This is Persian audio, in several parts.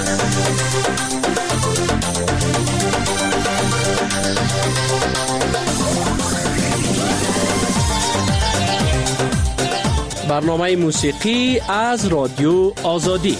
برنامه موسیقی از رادیو آزادی.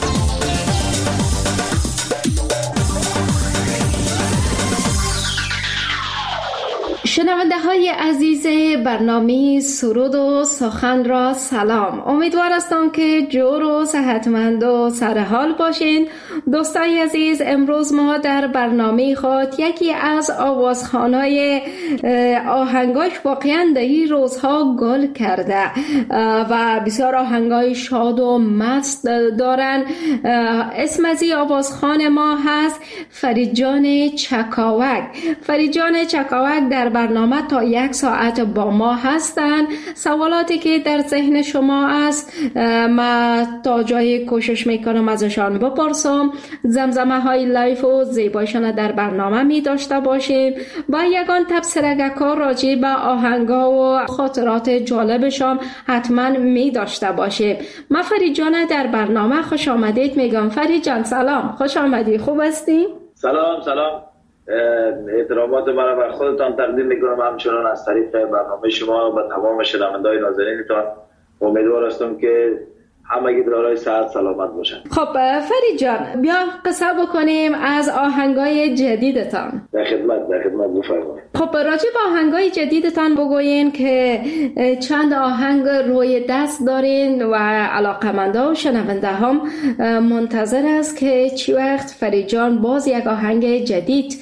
شنونده های عزیز برنامه سرود و سخن را سلام. امیدوار هستم که جور و صحتمند و سرحال باشین. دوستای عزیز، امروز ما در برنامه خود یکی از آوازخوانای آهنگاش واقعا در این روزها گل کرده و بسیار آهنگای شاد و مست دارن. اسم از این آوازخوان ما هست فرید جان چکاوک. فرید جان چکاوک در برنامه تا 1 ساعت با ما هستن. سوالاتی که در ذهن شما است ما تا جای کوشش میکنم ازشان بپرسم. زمزمه های لایف و زیبایشان در برنامه می داشته باشیم و یگان تبصره کار راجع به آهنگا و خاطرات جالبشان حتما می داشته باشیم. من فرید جان در برنامه خوش آمدید میگم. فرید جان سلام، خوش آمدی، خوب هستی؟ سلام. احترامات مرا بر خودتان تقدیم میکنم، همچنان از طریق برنامه شما و تمام شنوندگان نازنینتان. امیدوار هستم که همگی دارای صحت سلامت باشن. خب فرید جان، بیا قصه بکنیم از آهنگای جدیدتان. در خدمت بفرمایید. خب راجع به آهنگای جدیدتان بگوین که چند آهنگ روی دست دارین و علاقمندا و شنونده هم منتظر است که چی وقت فرید جان باز یک آهنگ جدید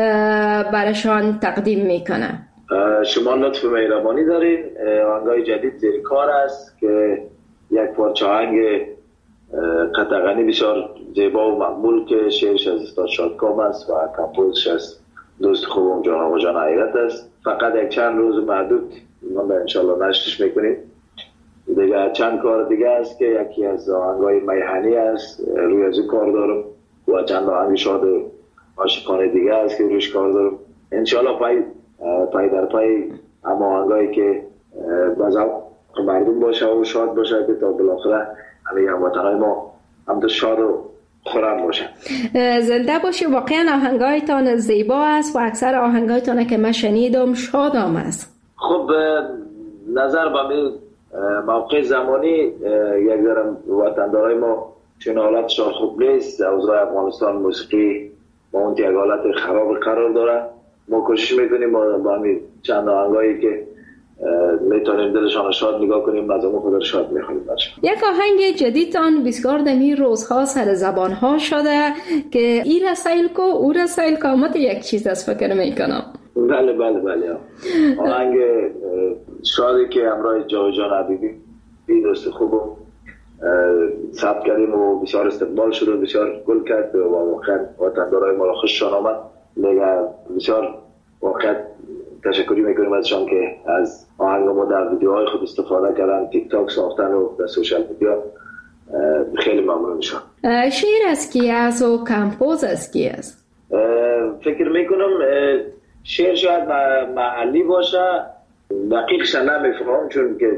براشان تقدیم میکنه. شما لطف مهربانی دارین. آهنگای جدید زیر کار است که یک پارچه آهنگ قطعاً بسیار زیبا و مقبول که شعرش از استاد شادکام است و کمپوزش از دوست خوبم جان آقا جان حقیقت است. فقط یک چند روز محدود ما انشالله نشرش میکنیم. دیگه چند کار دیگه است که یکی از آهنگای میهنی است روی از کار دارم و چند آهنگ شاد عاشقانه دیگه است که روش کار دارم. انشالله پای در پای اما آهنگایی که بازم مردم باشه و شاد باشه که تا بالاخره همه هموطنهای ما هم تو شاد و خورم باشه. زنده باشه. واقعا آهنگایتان زیبا است و اکثر آهنگایتان که من شنیدم شادام است. خب نظر به موقع زمانی یک ذره وطندارای ما چون حالتشان خوب نیست. اوضاع افغانستان موسیقی با اون یک حالت خراب قرار داره. ما کوشش میکنیم با همین چند آهنگایی که میتونیم دلشان شاد نگاه کنیم از اون خود شاد میخونیم. یک آهنگ جدیدتان بسیار دمی روزها سر زبان ها شده که ای رسایل کو او رسایل کو مت یک چیز از فکر میکنم. بله آهنگ شادی که همراه جان حبیبی دوست خوبم ثبت کردیم و بسیار استقبال شد و بسیار گل کرد و واقعا وطندارای ما را خوششان آمد. بسیار واقعا تشکری میکنیم ازشان که از آهنگ ما در ویدیوهای خود استفاده کردن، تیک تاک ساختن و در سوشال میدیا. خیلی ممنون میشم. شعر از کی است و کمپوز از کی است؟ فکر میکنم شعر شاید محلی باشه، دقیقش نمیفهمم چون که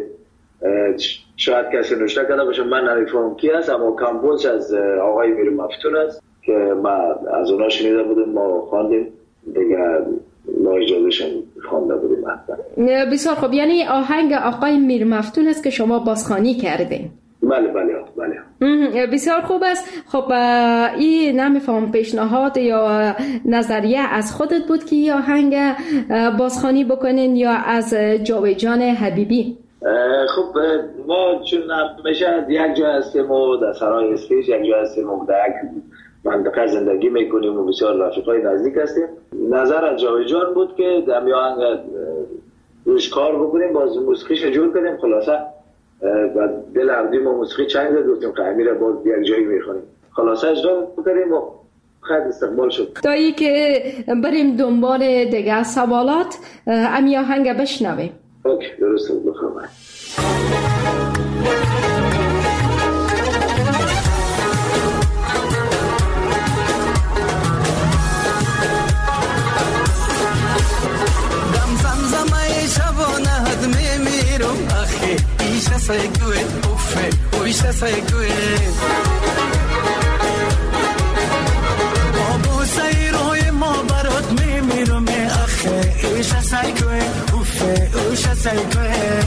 شاید کسی نوشته کرده باشه من نمیفهمم کی است، اما کمپوز از آقای میر مفتون است که ما از اونا شنیده بودیم، ما خواندیم دیگه، ما اجازهشون خوانده بودیم. بسیار خوب. یعنی آهنگ آقای میر مفتون است که شما بازخوانی کردین؟ بله. بسیار خوب است. خب این نمیفهم پیشنهاد یا نظریه از خودت بود که این آهنگ بازخوانی بکنین یا از جان حبیبی؟ خب ما چون همیشه یک جا هستیم و در سرای اسپیش یک جا هستیم و در یک منطقه زندگی میکنیم و بسیار رفیقای نزدیک هستیم. نظر از جان بود که در آهنگ روش کار بکنیم، باز موسیقیش جور کنیم. خلاصه و دل عبدی ما موسیقی چنگ زد گفتیم که امیره باز یک جایی میخونیم. خلاصه اجرا بکنیم و خیلی استقبال شد. تا ای که بریم دنبال دیگه سوالات امی آهنگ بشنویم. اوکی درسته بخوام. سایکوه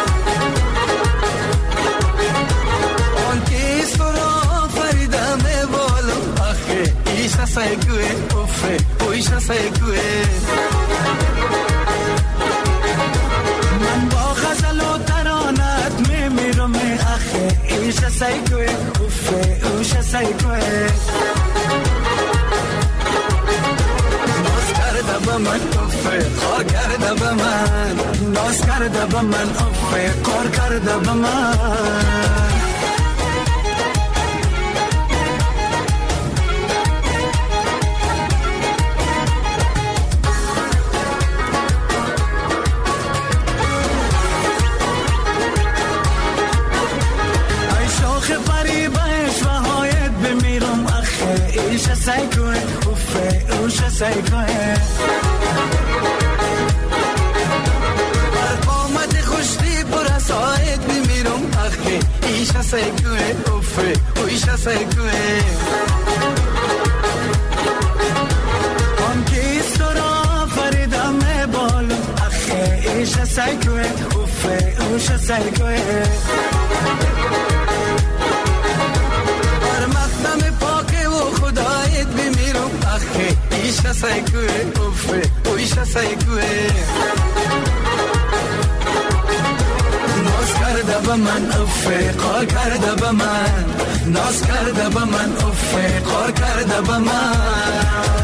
آن کیست را فریدم بالم آخه ایشا سایکوه افه اویشا سایکوه من با غزل و ترانت میمیرم آخه ایشا سایکوه افه اویشا سایکوه با من افه کار کرده با من ناز کرده با من افه کار کرده با من ای شاخ پری بهش و هایت بمیرم اخه ایشه سایکوه افه اوشه سایکوه ایشا سایکوه افه اویشا سایکوه آن کیست را فریدم بالم اخه ایشا سایکوه افه اویشا سایکوه بر مقدم پاک و خدایت بمیرم اخه ایشا سایکوه افه اویشا سایکوه ناز کرده با من افه کار کرده با من ناز کرده با من افه کار کرده با من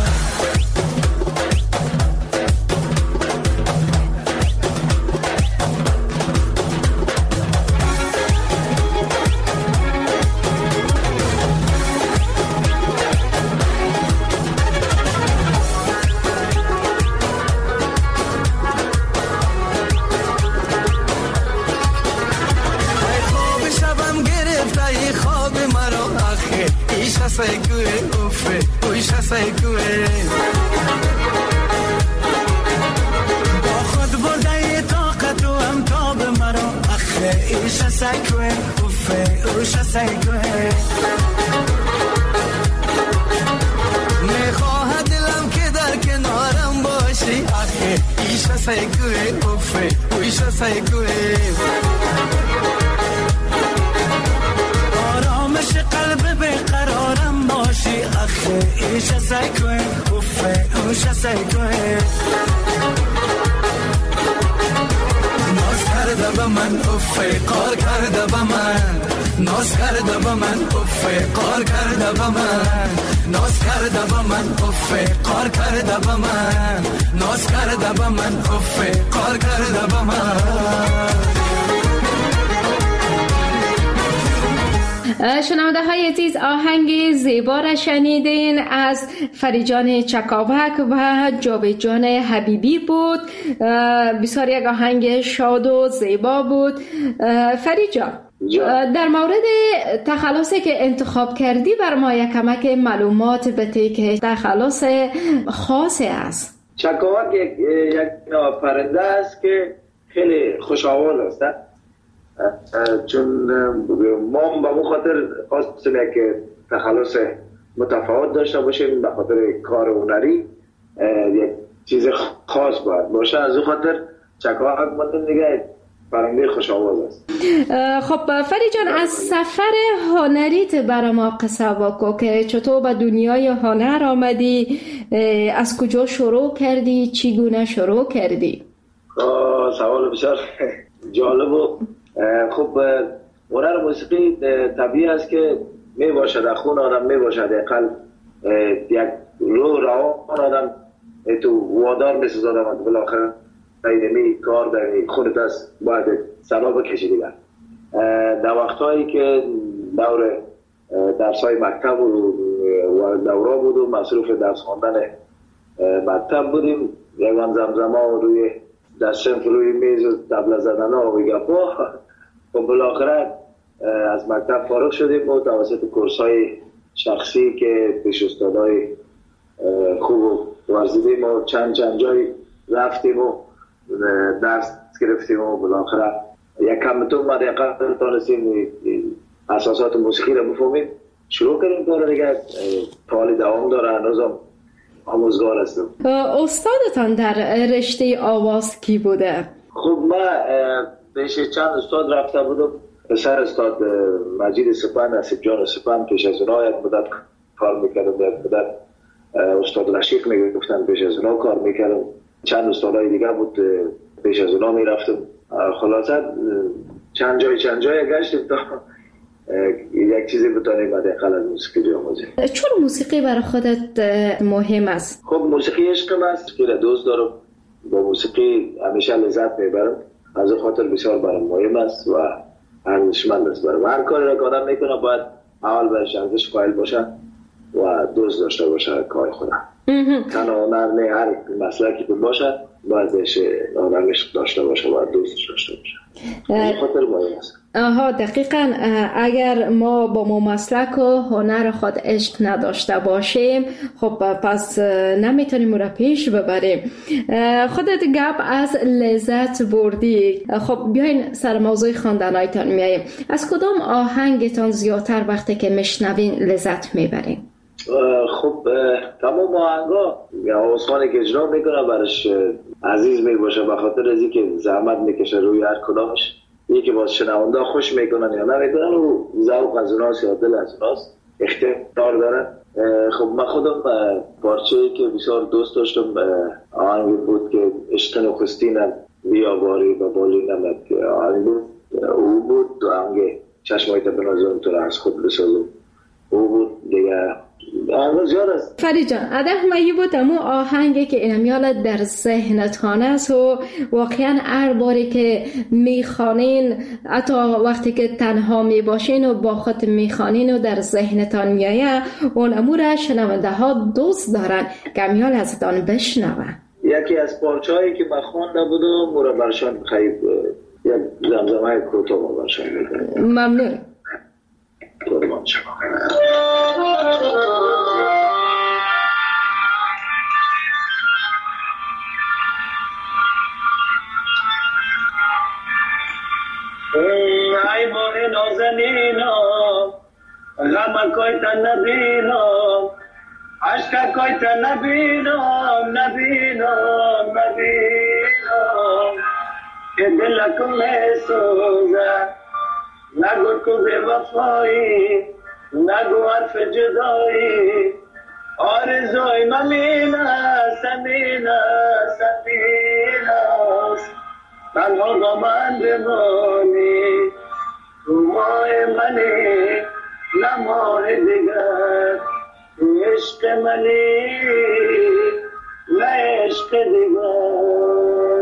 سایکوه افه اویشا سایکوه با خود برده طاقت و امتاب مرا اخه ایشا سایکوه افه اویشا سایکوه میخواه دلم که در کنارم باشی اخه ایشا سایکوه افه اویشا سایکوه آرامش قلب بقرارم باشی اخه ایشا سایکوه افه اوشا سایکوه ناز کرده با من افه کار کرده با من ناز کرده با من افه کار کرده با من ناز کرده با من افه کار کرده با من ناز کرده با من افه کار کرده با من شنونده های عزیز آهنگ زیبا را شنیدین از فریجان چکاوک و جاوید حبیبی بود. بسیار یک آهنگ شاد و زیبا بود. فریجان در مورد تخلصی که انتخاب کردی بر ما یک کمک معلومات بده که تخلص خاصی است. چکاوک یک پرنده است که خیلی خوش‌آواز است، چون ما به اون خاطر خواستیم یک تخلص متفاوت داشته باشیم، به خاطر کار هنری یک چیز خاص باید باشه. از اون خاطر چکاوک مدن دیگه پرنده خوش آواز است. خب فریجان، از سفر هنریت برای ما قصه بگو که چطور به دنیای هنر آمدی، از کجا شروع کردی، چگونه شروع کردی؟ سوال بسیار جالب و خب هنر موسیقی طبیعی است که می باشد در خون آدم، می باشد اقل یک روان آدم تو وادار می سازد آدم بالاخره اینمی کار در خونت است باید سلا بکشی دیگر. در وقتهایی که دور درسای مکتب و دوره بود و مصروف درس خواندن مکتب بودیم، یکان زمزما روی دستشنف روی میز و طبله زدن ها و گپا. خب بالاخره از مکتب فارغ شدیم و توسط کورس‌های شخصی که پیش استادای خوب ورزیدیم و چند جای رفتیم و درس گرفتیم و بالاخره یک کمتون ما دقیقا تانستیم اساسات موسیقی رو بفهمیم. شروع کردیم کار دیگه، حالی دوام داره، هنوزم آموزگار هستم. استادتان در رشته آواز کی بوده؟ خب من پیش چند استاد رفته بودم، پسر استاد مجید سپند، نصیب جان سپند، پیش از اونها یک مدت کار میکردم، یک مدت استاد رشیق میگفتن، پیش از اونها کار میکردم، چند استادای دیگه بود پیش از اونها میرفتم. خلاصه چند جای گشتیم تا یک چیزی بتانیم حداقل از موسیقی بیاموزیم. چرا موسیقی برای خودت مهم است؟ خب موسیقی عشقم است، خیلی دوست دارم، با موسیقی همیشه لذت میبرم، از خاطر بسیار برام مهم است و ارزشمند است برام. هر کاری را که آدم میکنه باید اول برش ارزش قائل باشه و دوست داشته باشه کار خودم. تنها هنر نه، هر مسلکی که باشه باید بهش آدمش داشته باشه، باید دوستش داشته باشه. این خاطر مهم است. دقیقاً. اگر ما با مسلک و هنر خود عشق نداشته باشیم، خب پس نمیتونیم را پیش ببریم. خودت گپ از لذت بردی. خب بیاین سر موضوع خواندنایتان میاییم. از کدام آهنگتان زیادتر وقتی که میشنوین لذت میبرین؟ خب تمام آهنگا آسمانی که اجرا میکنه برش عزیز میباشه، به خاطر از اینکه زحمت میکشه روی هر کدامش. یکی باز شنونده خوش میکنن یا نمیکنن و ذوق از اوناست یا دل از اوناست، اختیار دارن. خب من خودم پارچه‌ای که بسیار دوست داشتم آهنگ بود که عشق نخستینم بیاواری و بالینم آهنگ بود، او بود. آهنگ چشمایت بنازم تو را از خود بسازم، او بود دیگه. آهنگ زیاد است. فرید جان، ادب مایی بود امو آهنگی که اینمیال در ذهنتان است و واقعا هر باری که میخوانین، حتی وقتی که تنها میباشین و با خود میخوانین و در ذهنتان میایه، اون امور شنونده ها دوست دارن که امیال ازتان بشنون. یکی از پارچه‌هایی که من خوانده بودم مورا برشان خیلی یک زمزمه کوتاه برشان میکنم. ممنون. قربان شما. ای ماه نازنینم، غم کویت نبینم، عشق کویت نبینم، که دلکم میسوزه، نگو تو بی وفایی، نگو حرف جدایی، آرزوی ممین است، تنها با من بمانی، تو ماه منی نه ماه دیگر، تو عشق منی نه عشق دیگر.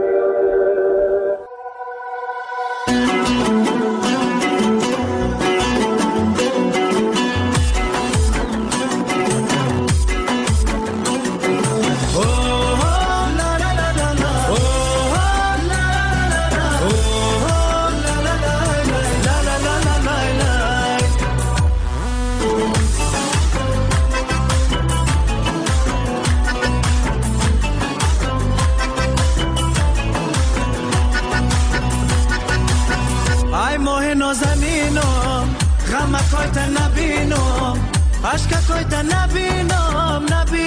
عشق کویت نبینم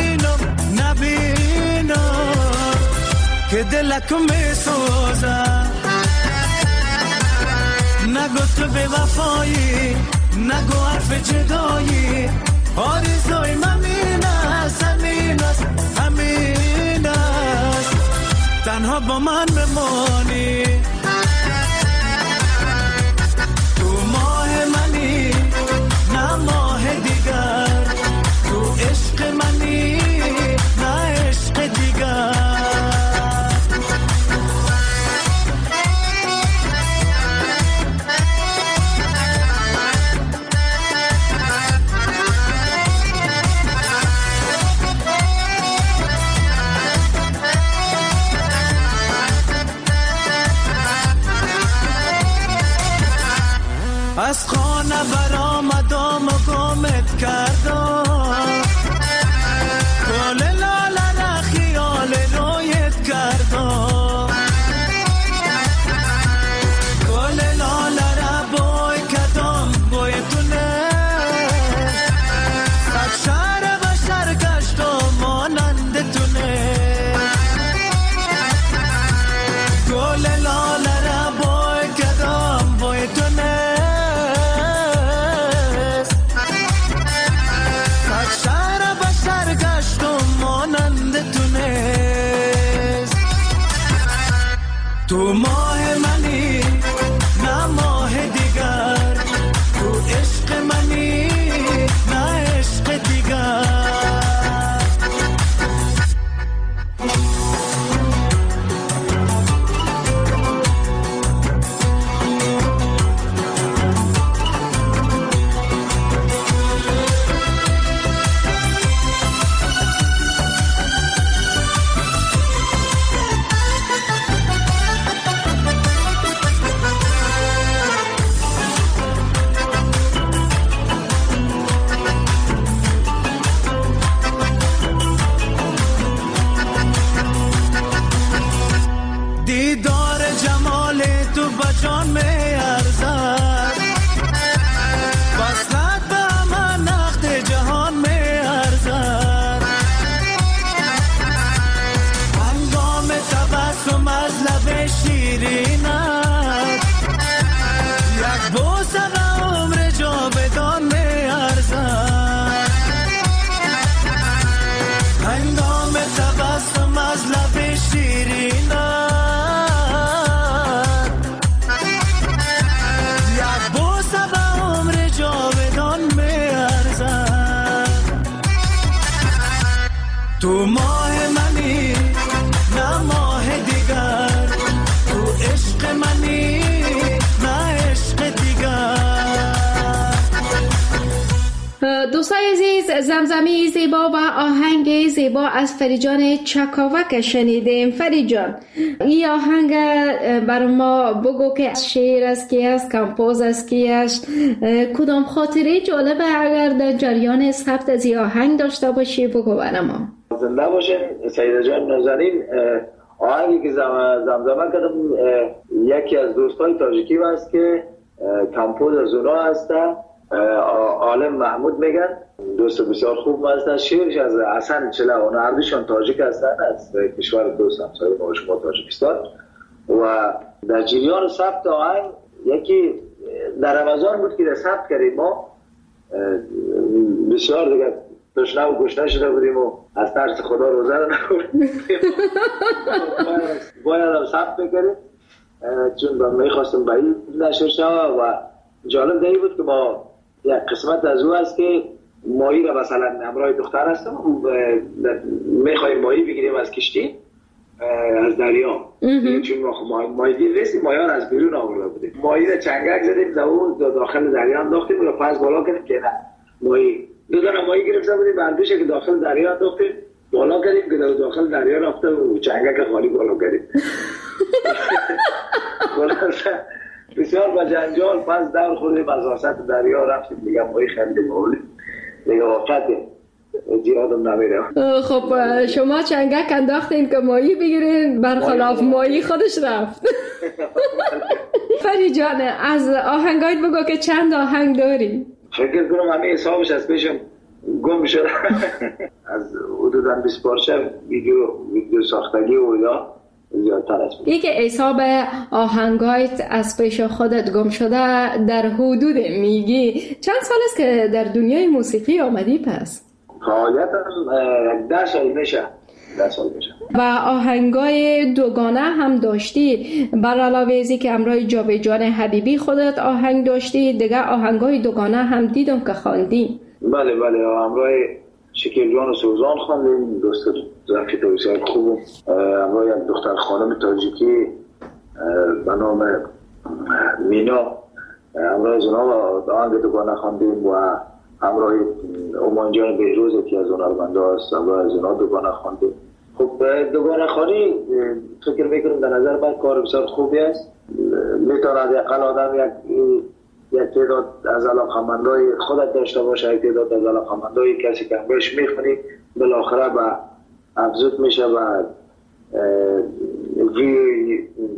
که دلکم میسوزه، نگو تو به وفایی، نگو حرف جدایی، آرزوی ممین است، تنها با من بمانی، تو ماه منی نه ماه دیگر، تو عشق منی نه عشق دیگر. تو ماه منی نه ماه دیگر، تو عشق منی نه عشق دیگر. دیدار جمال تو بجان می ارزد، وصلت به من نقد جهان می ارزد. هنگام تبسم از لب شیرینت، یک بوسه به عمر جاودان می ارزد. هنگام تبسم از لب شیرینت، تو ماه منی نه ماه دیگر، تو عشق منی نه عشق دیگر. دوستای عزیز، زمزمه زیبا و آهنگ زیبا از فریجان چکاوک شنیدیم. فریجان، این آهنگ بر ما بگو که شعر است کی است، کمپوز است کی است، کدام خاطره جالبه اگر در جریان ثبت از این آهنگ داشته باشی بگو بر ما. زنده باشین سیده جان نازنین. آهنگی که زمزمه کردم یکی از دوستای تاجیکی هست که کمپوز از اونا هسته، عالم محمود میگن، دوست بسیار خوب هستن. شعرش از حسن چله، اونا هردوشان تاجیک هستن، از کشور دوست همسایه ما شما تاجیکستان. و در جریان ثبت آهنگ یکی در رمضان بود که ثبت کردیم، ما بسیار دیگه تشنه و گشنه شده بودیم و از ترس خدا روزه رو نخوریم، باید هم ثبت بکریم چون میخواستم به این نشر شود. و جالب دیگه بود که ما یک قسمت از او هست که ماهی را مثلا همراه دختر هستم میخواییم ماهی بگیریم از کشتی از دریا، چون ماهی دیر رسیم، ماهی از بیرون آورده بودیم، ماهی را چنگک زدیم داخل دریا انداختیم و پس بالا کردیم که نه ماهی دو دانه ماهی گرفته بودیم، بردوشه که داخل دریا انداختیم بالا کردیم که داخل دریا رفته و چنگک خالی بالا کردیم. بسیار با جنجال پس دور خوردیم از وسط دریا رفتیم دیگه ماهی خریدیم بولیم دیگه وقته زیادم نمیره. خب شما چنگک انداختین که ماهی بگیرین، برخلاف ماهی خودش رفت. فری جان، از آهنگایت بگو که چند آهنگ داری؟ فکر کنم همه حسابش از پیشم گم شد. از حدوداً 20 پارچه ویدیو ساختگی و یا زیادتر است. یک حساب آهنگایت از پیش خودت گم شده در حدود میگی چند سال است که در دنیای موسیقی آمدی پس؟ فعالیتم 10 سال میشه. و آهنگای دوگانه هم داشتی، بر علاوه ازی که همراه جاویدجان حبیبی خودت آهنگ داشتی، دیگه آهنگای دوگانه هم دیدم که خواندی. بله همراه شکیل جان و سوزان خواندیم، دوست رفیق بسیار خوب، همراه یک دختر خانم تاجیکی به نام مینا، همراه از اونا آهنگ دوگانه خواندیم و همراه اومان جان بهروز که از هنرمندا است، همراه از اونا دوگانه خواندیم. خب دوگانه خوانی فکر میکنم در نظر من کار بسیار خوبی است، میتواند اقل آدم یک تعداد از علاقمندای خودت داشته باشه، یک تعداد از علاقمندای کسی که همراهش میخونی بالاخره به افزود میشه و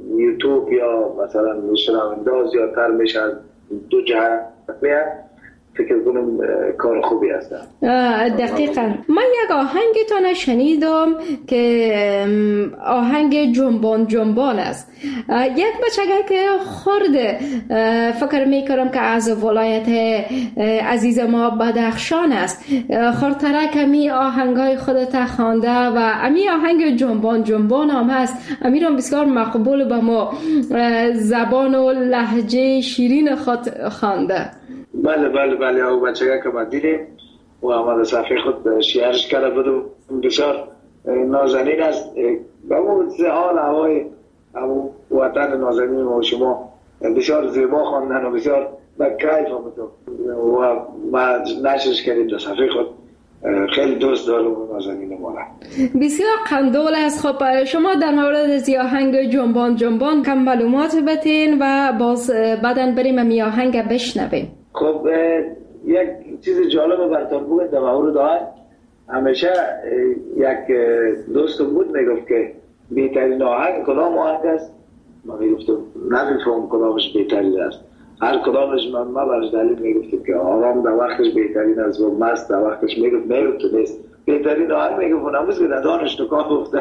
یوتیوب یا مثلا شنونده زیادتر میشه، دو جهت میاد فکر کنم کار خوبی هست. دقیقاً. من یک آهنگتان شنیدم که آهنگ جنبان جنبان است. یک بچگه که خورده فکر میکنم که از ولایت عزیز ما بدخشان است، خورتره کمی آهنگای خودت خوانده و امی آهنگ جنبان جنبان هم هست. امیرم بسیار مقبول به ما زبان و لهجه شیرین خود خوانده. بله او بچگه که ما دیدیم و آمده صفحه خود شیرش کرده بودم، بسیار نازنین است. به اون حال هوای وطن نازنین ما و شما بسیار زیبا خواندن و بسیار به کیف آمدم و ما نشرش کردیم در صفحه خود. خیلی دوست دارم نازنین ما را. بسیار قندول است. خب شما در مورد از آهنگ جنبان جنبان کم معلومات بتین و باز بعدن بریم امی آهنگ بشنویم. خب یک چیز جالب براتون بگم در مورد آهنگ. همیشه یک دوستم بود میگفت که بهترین آهنگ کدام آهنگ است؟ من میگفتم نمیفهم کدامش بهترین است. هر کدامش من برش دلیل میگفتم که آرام در وقتش بهترین است و مست در وقتش میگفت تو نیست. بهترین آهنگ میگفت نموز که در دانش نکاه گفتن.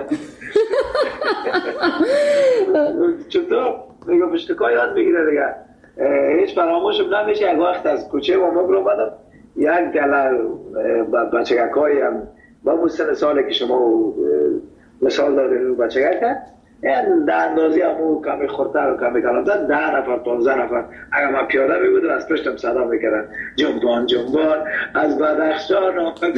چطور؟ میگفت اشتکاه یاد بگیره دیگه. هیچ فراموشم نمیشه. یک وقت از کوچه و مگر اومدم، یک گله بچگک هایی هم با مستن ساله که شما مثال دارید بچگک کرد، در اندازی همون کمی خورتر و کمی کلامتر 10 نفر 15 نفر اگر من پیاده میبودم از پشتم صدا میکردن جنبان جنبان از بدخشان آمدن.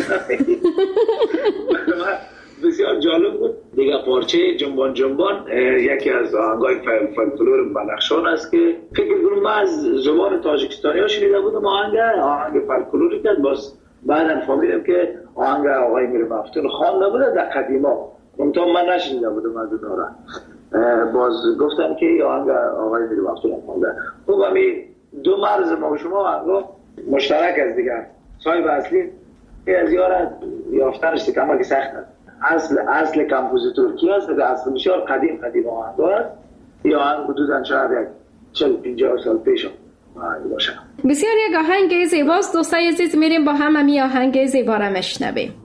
بسیار جالب بود دیگه. پارچه جنبان جنبان یکی از آهنگای فولکلور بدخشان است که فکر کنم من از زبان تاجیکستانی ها شنیده بودم. آهنگ فولکلوری کرد، باز بعدم فهمیدم که آهنگ آقای میر مفتون خوانده بوده در قدیما، منتها من نشنیده بودم از اونها را. باز گفتن که آهنگ آقای میر مفتون خوانده. خب همین دو مرز ما و شما آهنگا مشترک است دیگه. صاحب اصلی از یارا یافتنش کما که سخت است. اصل کمپوزیتور کی است؟ اصل بسیار قدیم آهنگ است. یا آهنگ حدوداً شاید 40-50 سال پیش باشه. بسیار یک آهنگ زیباست. دوستای عزیز میریم با هم امی آهنگ زیبا را میشنویم.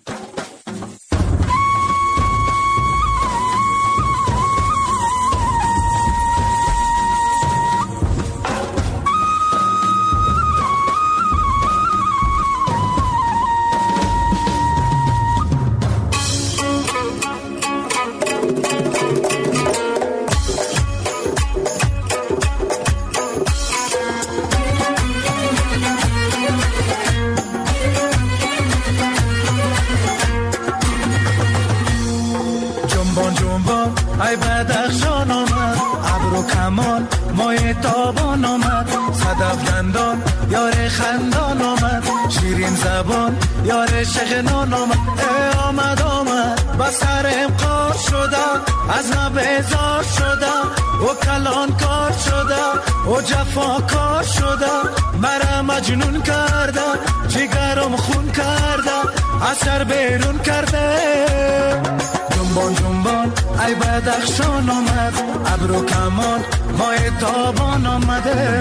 ای بدخشان آمد ابر و کمان مای تابان آمد، صدف دندان یار خندان آمد، شیرین زبان یار شغنان آمد. آمد با سرم قار شده، از ما بیزار شده، و کلان کار شده، و جفا کار شده، مرا مجنون کرده، جگرم خون کرده، از سر بیرون کرده. جنبان جنبان ای بدخشان آمد، ابر و کمان مای تابان آمده.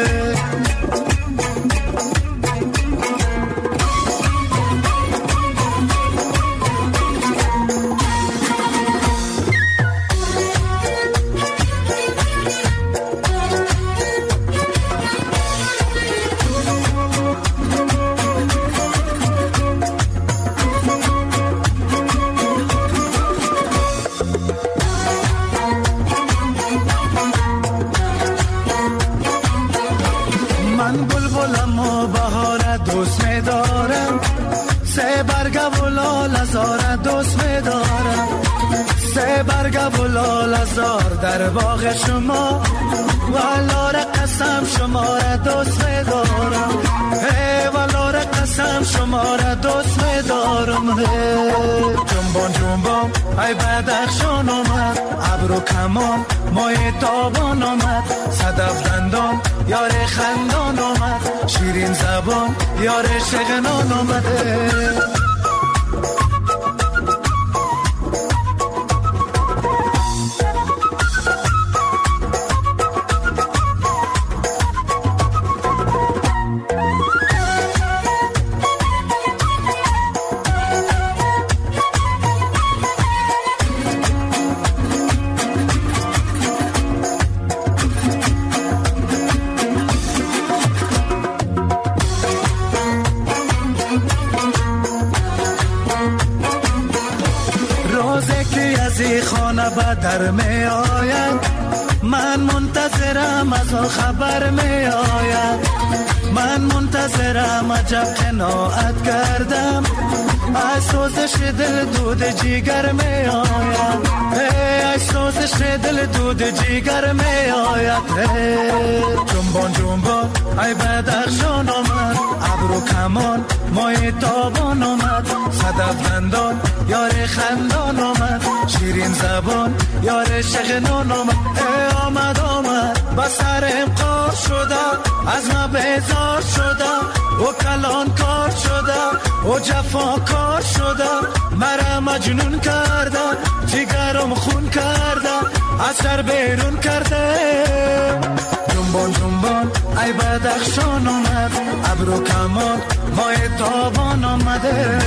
در باغ شما والار قسم شما را دوست می‌دارم، والار قسم شما را دوست می‌دارم. جنبان جنبان ای بدخشان آمد، ابر و کمان مای تابان آمد، صدف دندان یار خندان آمد، شیرین زبان یار شغنان آمده. خانه به در می آید. من منتظرم از آن خبر می آید. من منتظرم عجب قناعت کردم. از سوزش دل دود جیگر می آید. از سوزش دل دود جیگر می آید. جنبان جنبان ای بدخشان آمد. ابرو کمان مای تابان آمد. صدف دندان یار خندان آمد. شیرین زبان یار شغنان آمد. آمد با سرم قار شده. از ما بیزار شده. و کلان کار شده. و جفا کار شده. مرا مجنون کرده. جگرم خون کرده. از سر بیرون کرده. جنبان جنبان ای بدخشان آمد. ابرو کمان مای تابان آمده.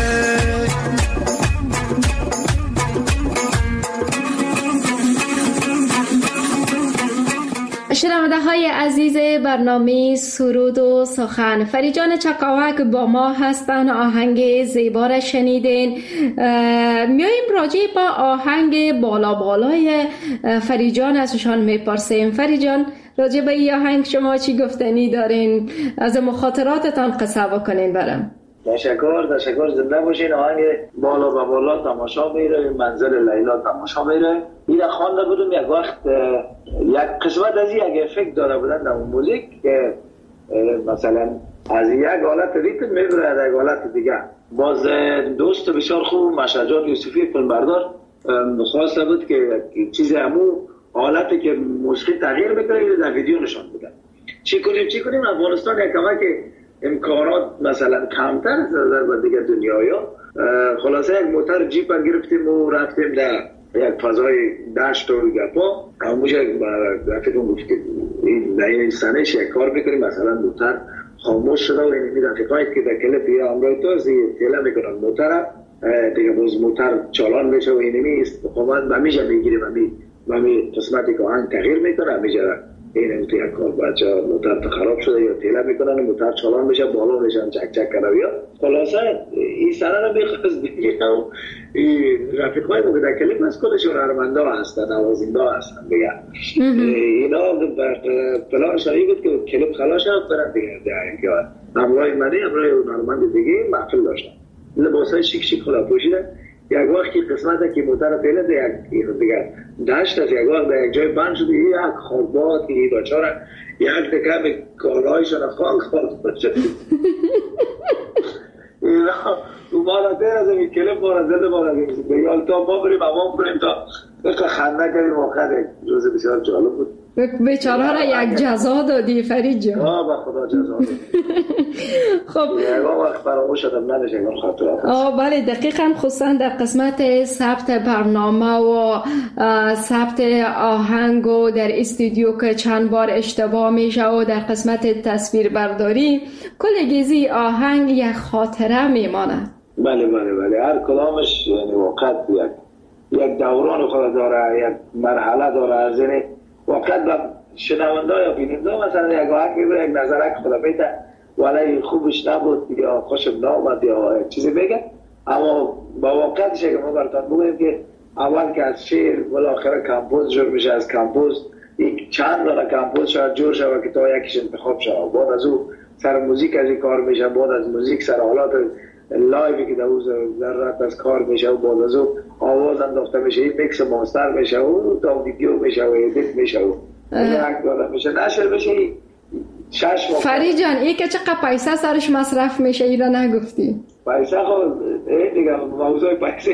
شنونده های عزیز برنامه سرود و سخن، فریجان چکاوک با ما هستن. آهنگ زیبا را شنیدین. میاییم راجع با آهنگ بالا بالای فریجان ازشان میپرسیم. فریجان، راجع به این آهنگ شما چی گفتنی دارین؟ از مخاطراتتان قصه بکنین برام. تشکر زنده باشین. آهنگ بالا با بالا تماشا میره. منزل لیلا تماشا میره. این خوانده بودم یک وقت. یک قسمت از یک افکت داده بودن در موزیک که مثلا از یک حالت ریتم میبره از یک حالت دیگه. باز دوست بسیار خوب مشهد یوسفی فیلمبردار خواسته بود که چیز همو حالتی که موسیقی تغییر بکنه در ویدیو نشان بدن. چی کنیم افغانستان یک کمک امکانات مثلا کمتر از دیگه دنیایا. خلاصه یک موتر جیپ گرفتیم و رفتیم در یک فضای دشت و گپا. همونش رفتیم بود که این سنش یک کار بکنیم. مثلا موتر خاموش شده و این رفیقایی که در کلپ یا امرای تو تیله میکنن موتر دیگه باز موتر چالان میشه و اینمی استقامت همیشه میگیریم. همی قسمتی که آهنگ تغییر میکنه همیشه این تو یک کار بچه موتر خراب شده یا تیله میکنن موتر چالان میشه بالا میشن چک چک کنه یا خلاصه این سره رو بخواست دیگه. رفیقای ما که در کلیپ از کلشون هرمنده هستن نوازنده هستن دیگه. اینا پلان شایی بود که کلیپ خلاص شد برن دیگه که همراه منی همراه هنرمند دیگه محفل داشتن. لباسای شیک شیک خدا پوشیدن. یک وقتی قسمت که موتر پیله دیگه داشت از یک وقت در یک جای بند شده. یک خوابات که این بچاره یک دکه به کالایشان خواب شد. اینا تو مالا دیر از این کلپ مالا زده مالا دیگه تا ما بریم امام بریم تا خنده کردیم. واقعا روز بسیار جالب بود. بیچاره را یک جزا دادی فرید جان. با خدا جزا دادی. خب یک وقت فراموش شدم نداشت یک خاطرات. بله دقیقاً، خصوصا در قسمت ثبت برنامه و ثبت آهنگ و در استودیو که چند بار اشتباه میشه و در قسمت تصویر برداری کلگیزی آهنگ یک خاطره میمانه. بله هر کلامش یعنی واقعا یک دوران خود داره، یک مرحله داره. از این واقعا با شنونده یا بیننده مثلا یک آهنگ میبره یک نظرک خدا بیده ولی خوبش نبود یا خوشم نامد یا چیزی بگه، اما با واقعیتش که ما براتون بگویم که اول که از شعر بالاخره کمپوز جور میشه، از کمپوز چند دانه کمپوز شاید جور شود که تا یکیش انتخاب شود، بعد از او سر موزیک از این کار میشه، بعد از موزیک سر حالات لایوی که در ذرات از کار میشه و بعد از او آواز انداخته میشه، این میکس ماستر میشه و تا ویدیو میشه و ادیت میشه و یک دانه میشه نشر میشه. فرید جان این که چقدر پیسه سرش مصرف میشه ای را نگفتی؟ پیسه خود دیگه موضوع پیسه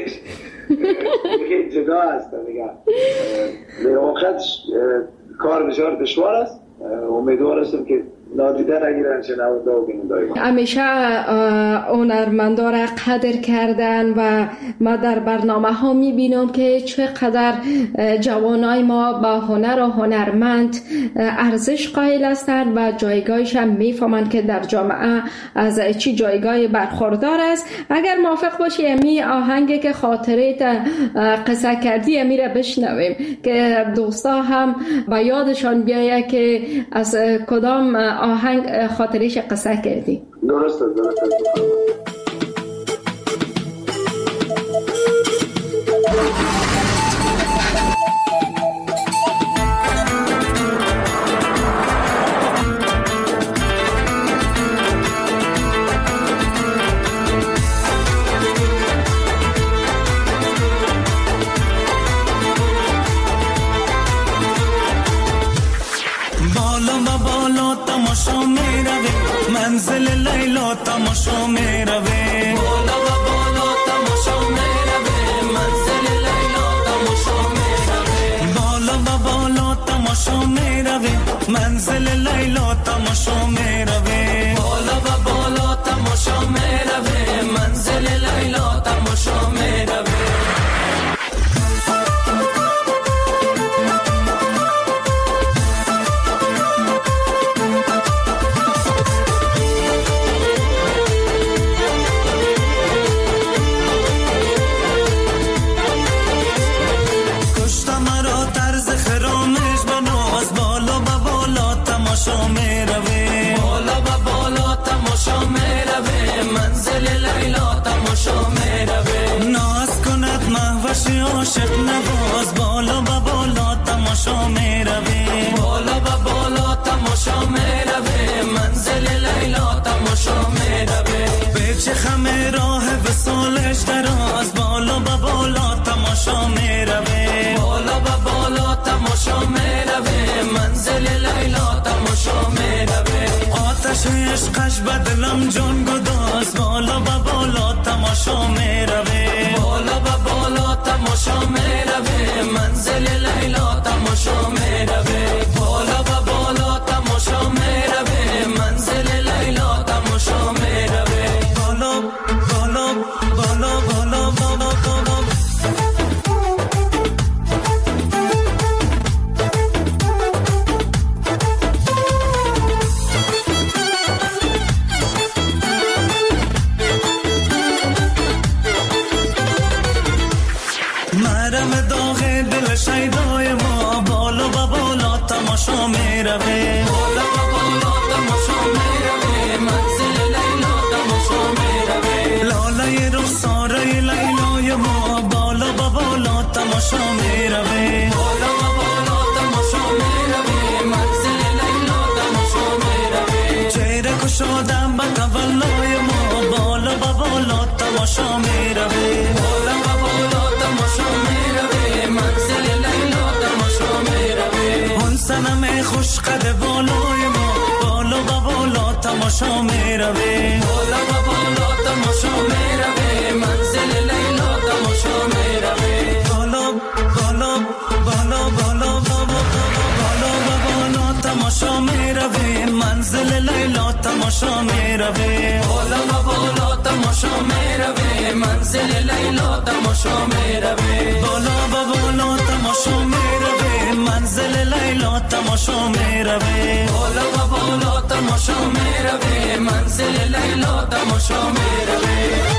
دیگه جدا هست دیگه. به وقت کار بسیار دشوار است. امیدوار هستم که نادیده نگیرن شنونده و بیننده. همیشه هنرمندا را قدر کردن و ما در برنامه ها میبینم که چقدر جوانای ما با هنر و هنرمند ارزش قائل هستند و جایگاهش هم میفهمند که در جامعه از چی جایگاه برخوردار است. اگر موافق باشی امی آهنگی که خاطره قصه کردی امی را بشنویم که دوستا هم با یادشان بیایه که از کدام آهنگ خاطرش قصه کردی. درسته. تماشا میروه بالا و بالا تماشا میروه منزل لیلا تماشا میروه بالا و بالا تماشا میروه منزل لیلا تماشا میروه بالا و بالا تماشا میروه منزل لیلا تماشا میروه تماشا میروه بالا و بالا تماشا میروه منزل لیلا تماشا میروه ناز کند مهوش عاشق نواز بالا و بالا تماشا میروه بالا و بالا تماشا میروه منزل لیلا تماشا میروه به چه خم راه وصالش دراز بالا و بالا تماشا میروه بالا و بالا تماشا میروه منزل لیلا تماشا میروه آتش عشقش به دلم جان گداز بالا و بالا تماشا میروه بالا و بالا تماشا میروه منزل لیلا تماشا میروه بالا و بالا تماشا میروه منزل لیلا تماشا میروه بالا بالا بالا بالا بالا بالا شیدای ما بالا و بالا تماشا میروه بالا و بالا تماشا میروه منزل لیلا تماشا میروه لاله رخساره لیلای ما بالا و بالا تماشا میروه بالا و بالا تماشا میروه منزل لیلا تماشا میروه چهره کشادم به تولای ما بالا و بالا تماشا میروه بالا و بالا تماشا میروه منزل لیلا تماشا میروه اون صنم خوش قد بالای ما بالا و بالا تماشا میروه بالا و بالا تماشا میروه منزل لیلا تماشا میروه بالا بالا بالا بالا بالا و بالا تماشا میروه منزل لیلا تماشا میروه بالا و بالا تماشا میروه منزل لیلا تماشا میروه بالا و بالا تماشا میروه منزل لیلا تماشا میروه بالا و بالا تماشا میروه منزل لیلا تماشا میروه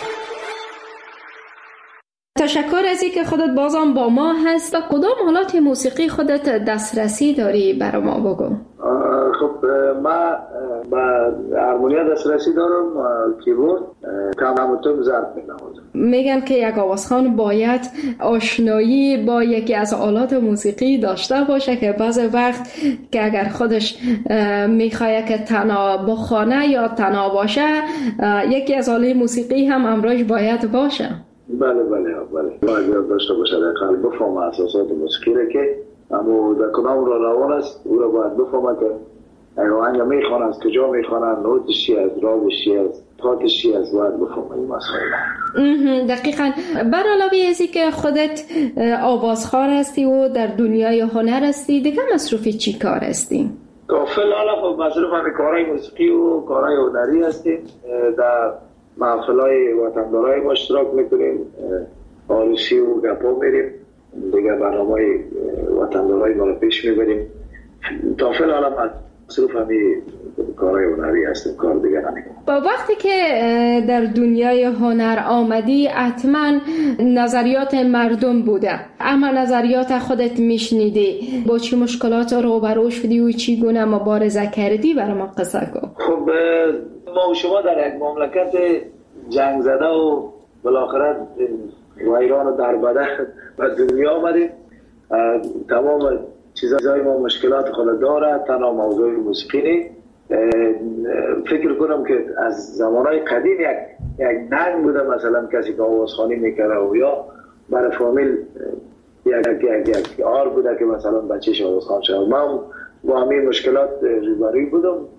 تشکر از اینکه خودت بازم با ما هست و کدام حالات موسیقی خودت دسترسی داری برای ما بگو. خب من با هارمونیا دسترسی دارم، کیبورد، کمرموتوم، ضرب می‌نوازم. میگن که یک آوازخوان باید آشنایی با یکی از آلات موسیقی داشته باشه که بعض وقت که اگر خودش میخواد که تنها بخوانه یا تنها باشه یکی از آلات موسیقی هم همراهش باید باشه. بله باید داشته باشه در قلب بفهم اساسات موسیقی را که اما در کدام را روان است او را باید بفهمه که آهنگ میخوانه از کجا میخوانه، نوتش چی است، راگش چی است، تاتش چی است، باید بفهمه این مسائل. دقیقاً. بر علاوه ازی که خودت آوازخوان هستی و در دنیای هنر هستی دیگه مصروف چی کار هستی؟ فعلا خب مصروف همین کارهای موسیقی و کارهای هنری هستیم، در محفلهای وطندارای ما اشتراک میکنیم، عروسی و گپا میریم، دیگه برنامه‌های وطندارای ما رو پیش میبریم. تا فعلا مصروف همین کارهای هنری هستیم، کار دیگه نمیکنیم. با وقتی که در دنیای هنر آمدی حتما نظریات مردم بوده، اما نظریات خودت میشنیدی، با چی مشکلات روبرو شدی و چی گونه مبارزه کردی برای ما قصه کن. خب ما و شما در یک مملکت جنگ زده و بالاخره ویران و دربده به دنیا آمدیم. تمام چیزهای ما مشکلات خود داره، تنها موضوع موسیقی نیست. فکر کنم که از زمانهای قدیم یک ننگ بوده، مثلا کسی که آوازخوانی میکره و یا برای فامیل یک آر بوده که مثلا بچهش آوازخوان شد. من با همین مشکلات روبروی بودم،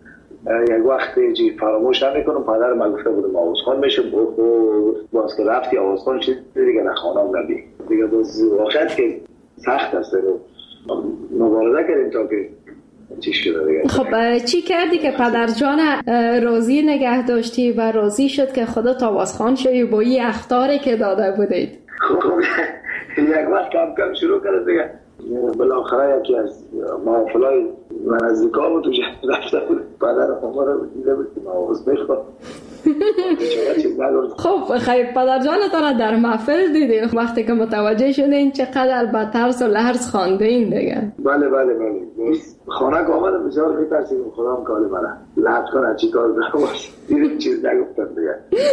یک وقتی چی فراموش نمیکنم، پدر من گفته بودم آوازخوان میشم، باز که رفتی آوازخوان چیز دیگه نه خانم نبی دیگه، باز واقعا که سخت است رو مبارزه کردیم تا که چی شده دیگه. خب چی کردی که پدر جان راضی نگه داشتی و راضی شد که خودت آوازخوان شدی با این اخطاری که داده بودید؟ خب یک وقت کم کم شروع کرد دیگه، بالاخره یکی از محافلای من از نزدیکا بود توش رفته بود، پدر ما رو دیده بود که آواز میخواد. خب خیلی پدر جانتان در محفل دیدین وقتی که متوجه شدین چقدر با ترس و لرز خواندین دیگه؟ بله خانه که آمدم بسیار میترسیدم خدا هم کاری منه لحظ کنه چی کار دارم دیدیم چیز نگفتم دیگه.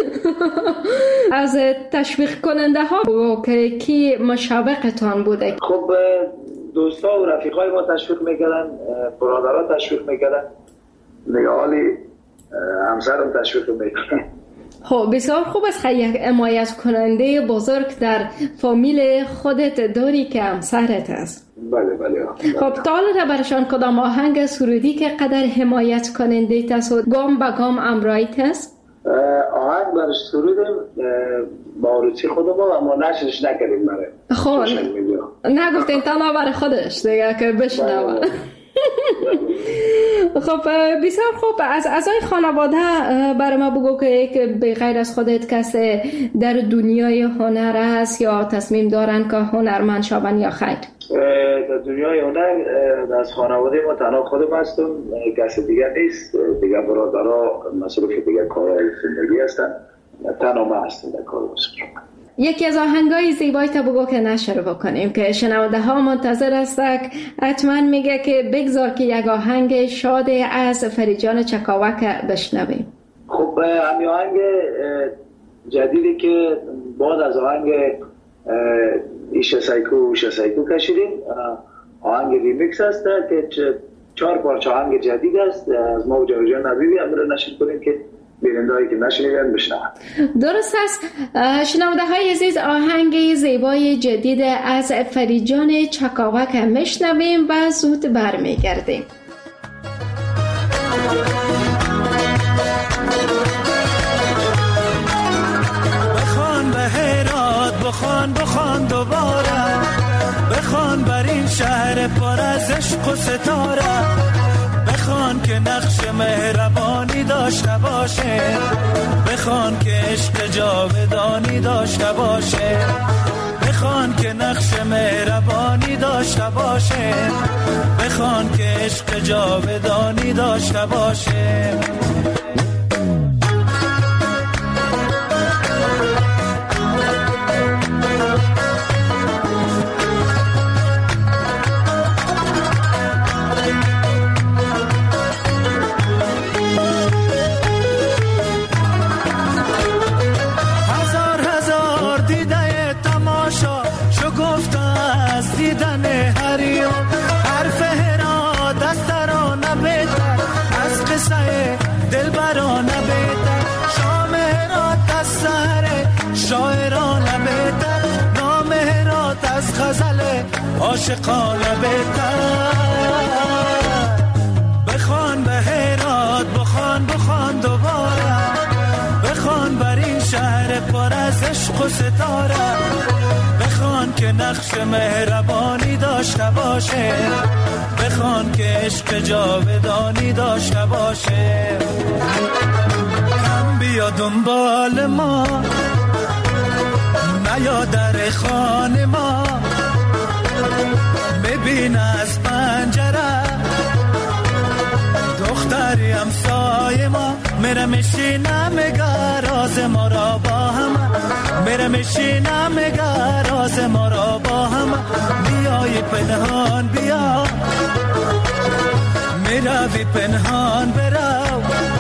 از تشویق کننده ها که کی مشابقتان بوده؟ خب دوستا و رفیقای ما تشویق میکردن، برادرها تشویق میکردن، نگاهالی همسرم تشویق میکردن. خب بسیار خوب است یک حمایت کننده بزرگ در فامیل خودت داری که همسرت است. بله. خب تا حالا برشان کدام آهنگ سرودی که قدر حمایت کننده تست گام به گام امرایت است؟ آهنگ برش سرودیم با آرزوی خودم اما نشرش نکردیم برای خب نگفتین تنها برای خودش دیگه که بشنوه. خب بسیار خوب. از اعضای خانواده برای ما بگو که به غیر از خودت کسی در دنیای هنر است یا تصمیم دارن که هنرمند شوند یا خیر؟ در دنیای هنر از خانواده ما تنها خودم هستم، کسی دیگر نیست، دیگر برادرها مصروف دیگر کارهای زندگی هستن، تنها من هستم در کار موسیقی. یکی از آهنگای زیبایی تا بگو که نشر بکنیم که شنونده ها منتظر هستند. حتما میگه که بگذار که یک آهنگ شاد از فریجان چکاوک بشنویم. خب همین آهنگ جدیدی که بعد از آهنگ ایشه سایکو کشیدیم، آهنگ ریمیکس هست که 4 پارچه آهنگ جدید است از ما و جان نبیبی امر نشر کنیم که بینندهایی که نشنیدن بشنوند. درست است. شنونده های عزیز آهنگ زیبای جدید از فریجان چکاوک میشنویم و زود برمیگردیم. بخوان به هرات بخوان دوباره، بخوان بر این شهر پر از عشق و ستاره، بخوان که نقش مهربانی داشته باشه، بخوان که عشق جاودانی داشته باشه، بخوان که نقش مهربانی داشته باشه، بخوان که عشق جاودانی داشته باشه. عاشقانه بهتر، بخوان به هرات بخوان دوباره، بخوان بر این شهر پر از عشق و ستاره، بخوان که نقش مهربانی داشته باشه، بخوان که عشق جاودانی داشته باشه. کم بیا دنبال ما، نیا در خانه ما، ببین از پنجره دختری همسایه ما، میره میشینه میگه راز ما را با هم، میره میشینه میگه راز ما را با هم، بیای پنهان بیا، میروی پنهان برو،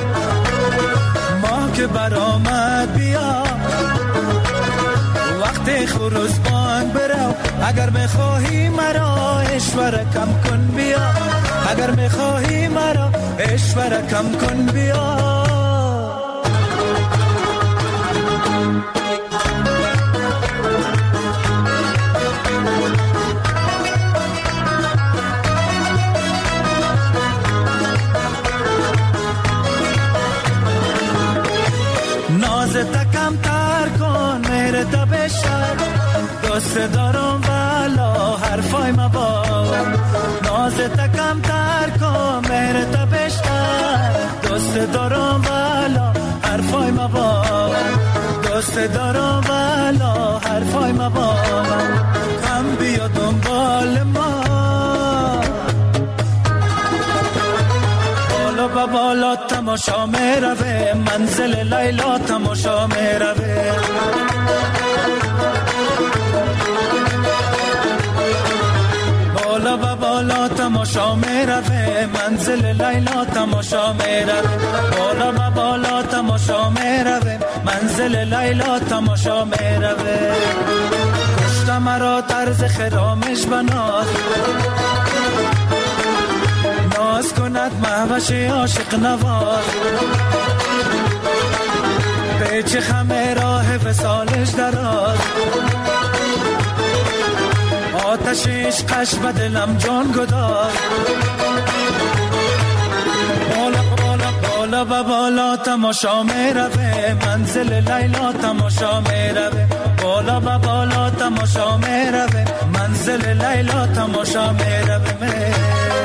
ما که برآمد بیا، وقت خروز بانگ برو، اگر میخواهی مرا اشوره کم کن بیا، اگر میخواهی مرا اشوره کم کن بیا. مهر تا بیشتر دوست دارم والا حرفای مباور ناز تا کمتر کن مهر تا بیشتر دوست دارم والا حرفای مباور دوست دارم والا حرفای مباور کم بیا دنبال ما بالا بالا تماشا میروه منزل لیلا تماشا میروه بالا بالا تماشا میروه منزل لیلا تماشا میروه بالا بالا تماشا میروه منزل لیلا تماشا میروه کشت مرا طرز خرامش بناز ناز کند مهوش عاشق نواز پیچ خمه راه وصالش دراز آتش عشقش به دلم جان گداز بالا و بالا تماشا میروه منزل لیلا تماشا میروه بالا و بالا تماشا میروه منزل لیلا تماشا میروه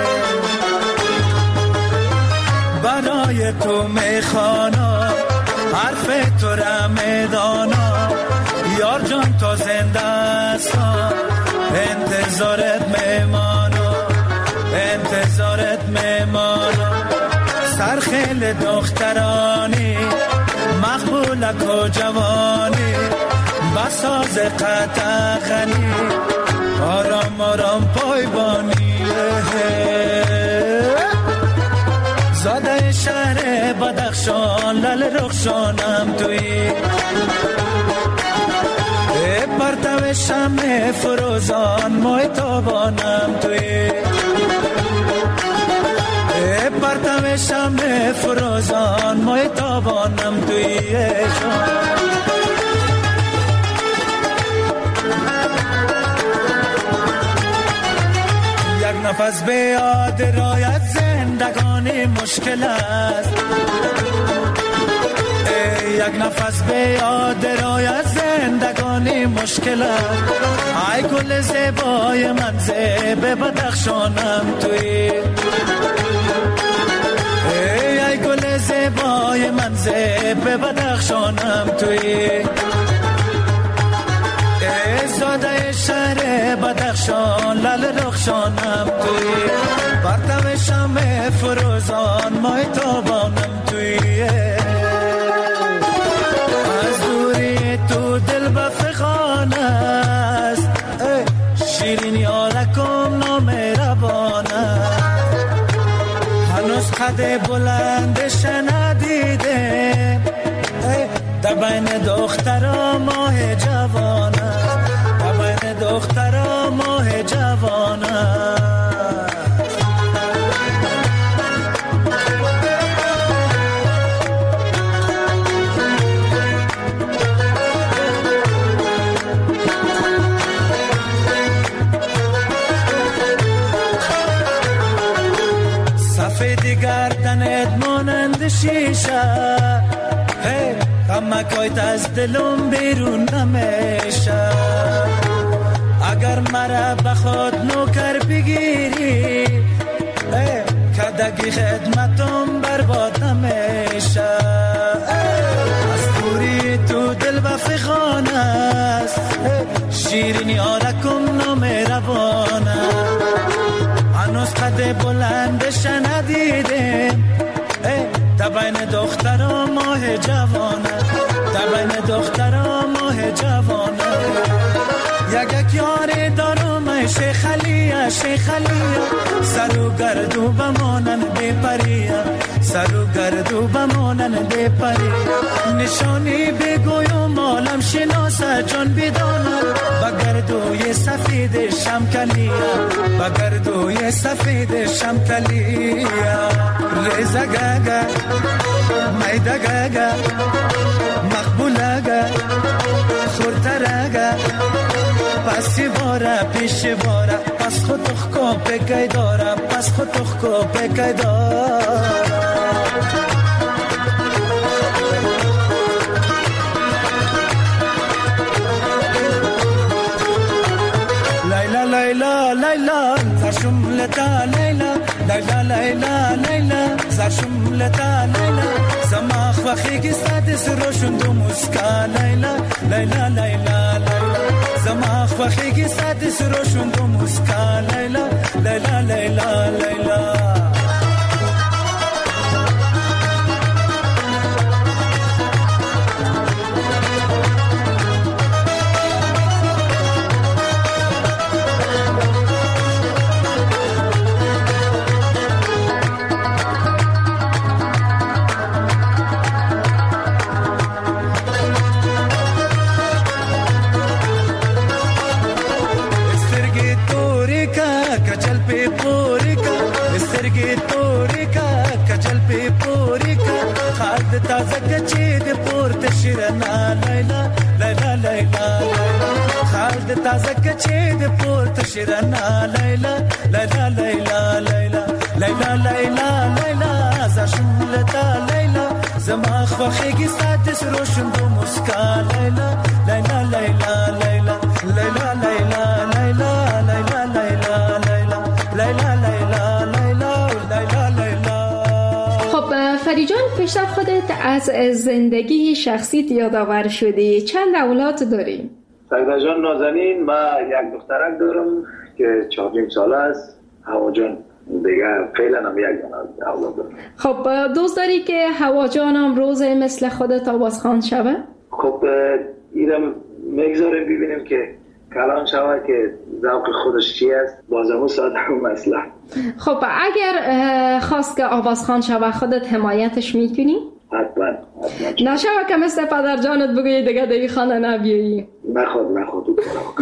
برای تو میخوانا حرف تو را میدانا یار جان تا زنده هستم انتظارت میمانا انتظارت میمانا سرخیل دخترانی مقبولک و جوانی بساز قطعانی آرام آرام پایبانی زاده شهر بدخشان لل رخشانم توی پرتو شمع فروزان مای تابانم توی پرتو شمع فروزان مای تابانم توی یک نفس به یاد رایت زندگانی مشکل است یک نفس به یاد رایت زندگانی مشکل است ای گل زیبای من زیب بدخشانم توی ای گل زیبای من زیب بدخشانم توی زاده شهر بدخشان لل رخشانم توی پرتو شمع فروزان مای تابانم توی از دوری تو دل بفخان است شیرین یارکم نامهربان است هنوز قد بلندش ندیده در بین دخترا ماه جوان در بین دخترا ماه جوان سفید گردنت مانند شیشه کمکایت از دلم بیرون نمیشه اگر مرا بخواد نوکر بگیری کدگی خدمتم برباد نمیشه از دوری تو دل بفخان است شیرین یارکم نامهربان هنوز قد بلندش ندیدم در بین دخترا ماه جوانه در بین دخترا ماه جوانه یک یاری دارم شیخ علیه شیخ علیه سر و گردو بمانن بی پریه سر و گردو بمانن بی پریه نشانی بگویم عالم شناسه جان بداند بگردوی سفید شمکلیه بگردوی سفید شمکلیه ریزه گگه میده گگه مقبوله گه خورتره پسی باره پیش باره پس خود اخکو پکی داره پس خود اخکو پکی داره لیلا زشملتا لیلا لیلا لیلا لیلا زشملتا لیلا زما خوخیگی ساده سروشون دو مسکا لیلا لیلا لیلا لیلا زما خوخیگی ساده سروشون دو مسکا لیلا لیلا لیلا لیلا تازه کچې د پورته شیرنا لیلا لیلا لیلا خالد تازه کچې د پورته شیرنا لیلا لیلا لیلا لیلا لیلا لیلا لیلا زشملتا لیلا زما خوخیگی ساده سروشون دو مسکا لیلا لیلا لیلا لیلا لیلا لیلا لیلا لیلا لیلا لیلا لیلا لیلا لیلا لیلا. خب فریجان، پیشتر خودت از زندگی شخصیت یادآور شدی. چند اولاد داری؟ سیده جان نازنین، من یک دخترک دارم که 4 ساله است. هوا جان دیگه فعلا هم یک اولاد دارم. خب دوست داری که هوا جانم روز مثل خودت آوازخوان شوه؟ خب ایرم میگذاریم ببینیم که کلام شوه که ذوق خودش چی است، بازمو ساده و مسئله. خب اگر خواست که آوازخوان شوه خودت حمایتش میکنی؟ حتما. نشوه که مثل پدر جانت بگویی دیگه دیگه خانه نبیایی. نخواد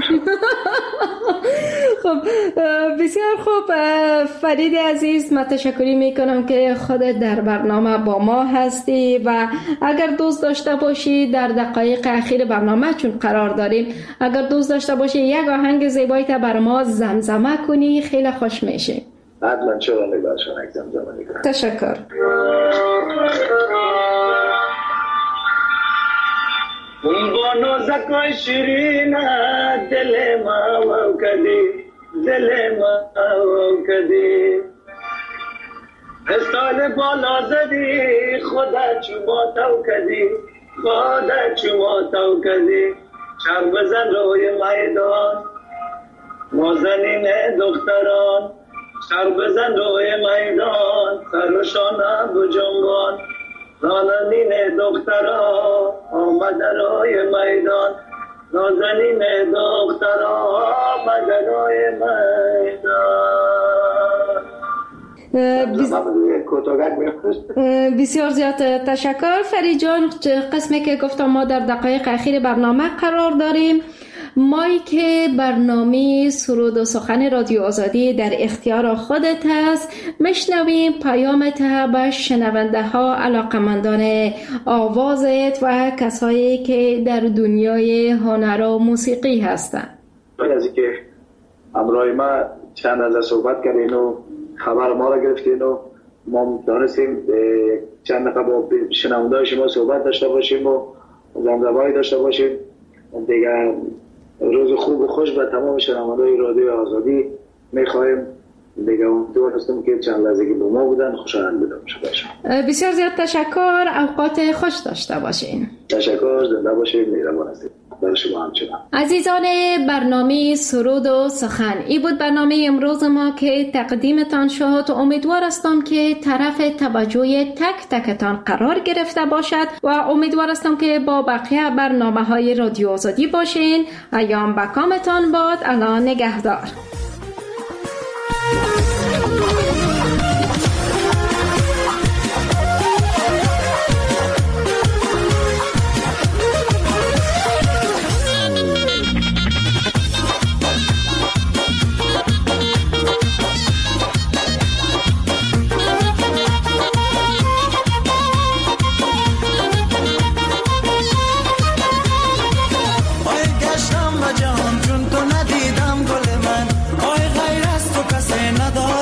خب بسیار خوب. فرید عزیز، من تشکری میکنم که خودت در برنامه با ما هستی و اگر دوست داشته باشی در دقایق اخیر برنامه چون قرار داریم، اگر دوست داشته باشی یک آهنگ زیبایی تا بر ما زمزمه کنی خیلی خوش میشه. حتما. چرا نگاشون یک زمزمه کنم. تشکر. با نازکای شیرین دل ما و کدی دل ما و کدی استال بالا زدی خدا چوبا تو کدی خدا چوبا تو کدی چر بزن روی میدان نازنین دختران چر بزن روی میدان سرشان بجنبان نازنین دختران آمد روی میدان نازنین دختران آمد روی میدان. بسیار زیاد تشکر فرید جان. قسمی که گفتم ما در دقایق اخیر برنامه قرار داریم. مایی که برنامه سرود و سخن رادیو آزادی در اختیار خودت هست، میشنویم پیامت به شنونده ها، علاقمندان آوازت و کسایی که در دنیای هنر و موسیقی هستند. از اینکه همراه ما چند از صحبت کردین و خبر ما را گرفتین و ما دانستیم چند دقیقه با شنونده شما صحبت داشته باشیم و زمزمه‌ای داشته باشیم. دیگه روز خوب و خوش به تمام شنونده‌های رادیو آزادی می‌خوایم. دیگه امیدوار هستم که چند لحظه که با ما بودن خوشحال بودم. بسیار زیاد تشکر. اوقات خوش داشته باشین. تشکر. زنده باشید. مهربان هستید. برای شما همچنان. عزیزان برنامه سرود و سخن، این بود برنامه امروز ما که تقدیمتان شد. امیدوار هستم که طرف توجه تک تکتان قرار گرفته باشد و امیدوار هستم که با بقیه برنامه‌های رادیو آزادی باشین. ایام بکامتان باد. الله نگهدار. گشتم و جهان چون تو ندیدم گل من. آی غیر از تو کسی ندارم.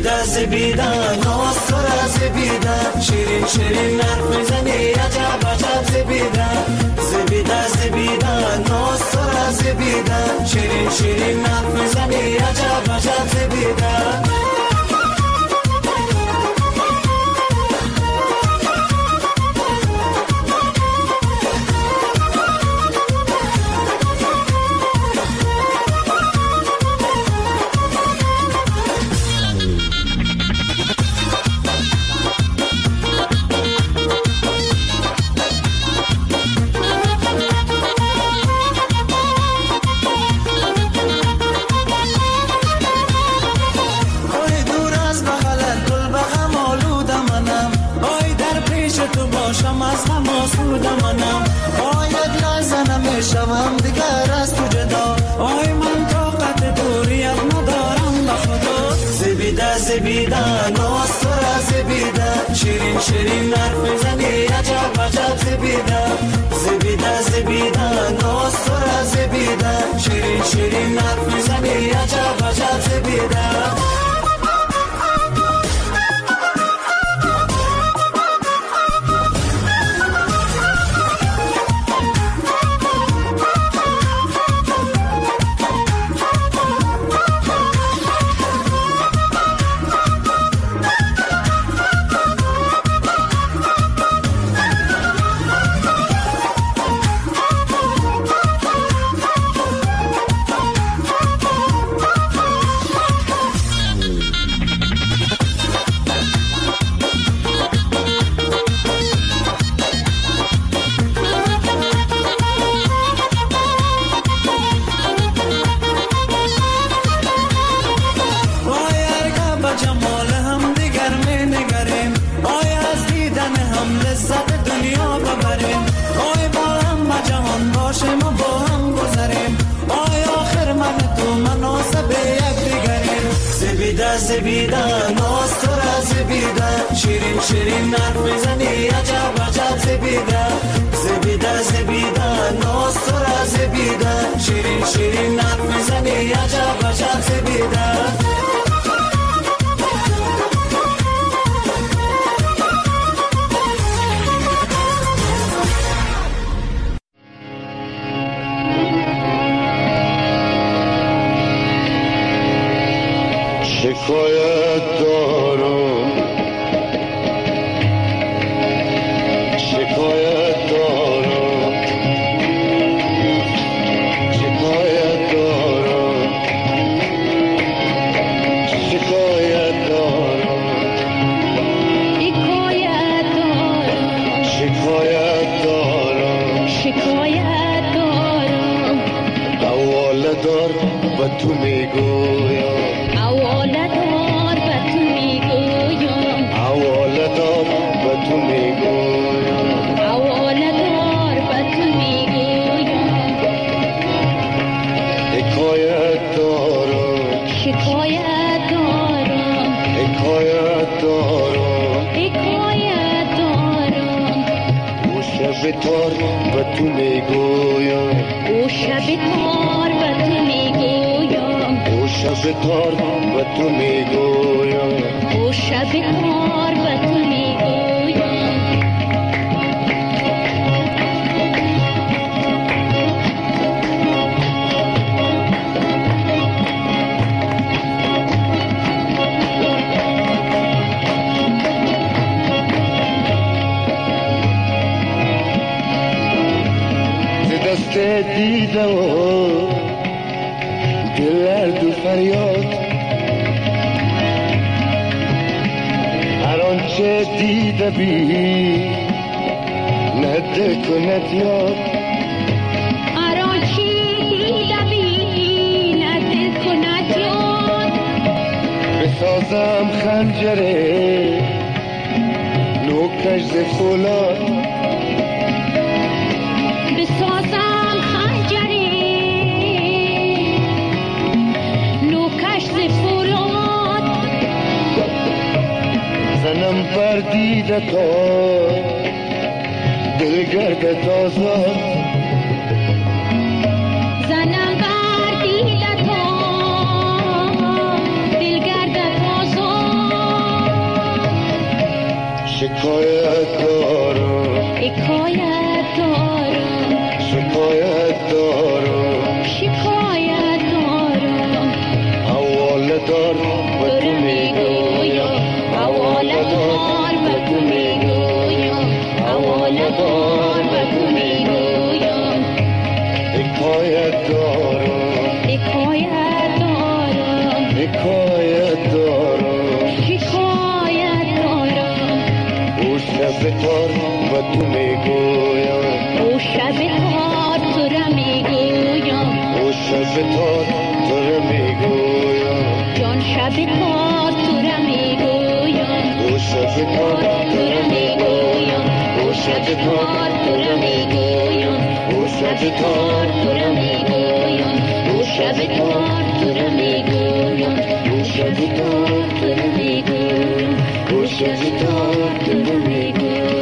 زبیده زبیده ناز تو را زبیده شیرین شیرین حرف میزنی عجب عجب زبیده زبیده زبیده ناز تو را زبیده شیرین شیرین حرف میزنی عجب عجب زبیده شوم دیگر از تو جدا آی من طاقت دوریت ندارم به خدا زبیده زبیده ناز تو را زبیده شیرین شیرین حرف میزنی عجب عجب زبیده زبیده زبیده ناز تو را زبیده شیرین شیرین حرف میزنی عجب عجب زبیده زبیده ناز تو را زبیده شیرین شیرین حرف میزنی عجب عجب زبیده زبیده زبیده ناز تو را زبیده شیرین شیرین حرف میزنی عجب عجب زبیده شکایت دارم شکایت دارم شکایت دارم شکایت دارم شکایت دارم شکایت دارم حواله دار و تو میگویم تار و تو میگویم او شب تار و تو میگویم او شب تار و تو میگویم او شب تار و تو میگویم دیدم و دل دو فریاد هر آنچه دیده بی نه دل کند یاد هر آنچه دیده بی نه دل کند یاد بسازم خنجره نوکش ز فولاد زنم بر دیده تا دل گردت آزاد زنم بر دیده تا دل گردت آزاد شکایت دارم شکایت دارم شکایت دارم شکایت دارم حواله دار به تو میگویم حواله دار به تو میگویم حواله دار به تو میگویم حکایت دارم حکایت دارم حکایت دارم شکایت دارم او شب تار به تو میگویم او شب تار تو را میگویم او شب تار تو را میگویم جان شب تار تو را میگویم او شب تار تو را میگویم او شب تار تو را میگویم او شب تار تو را میگویم او شب تار تو را میگویم او شب تار تو را میگویم او شب تار تو را میگویم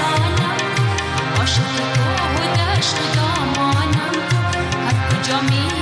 عاشق تو و دشت و دامانم هر کجا می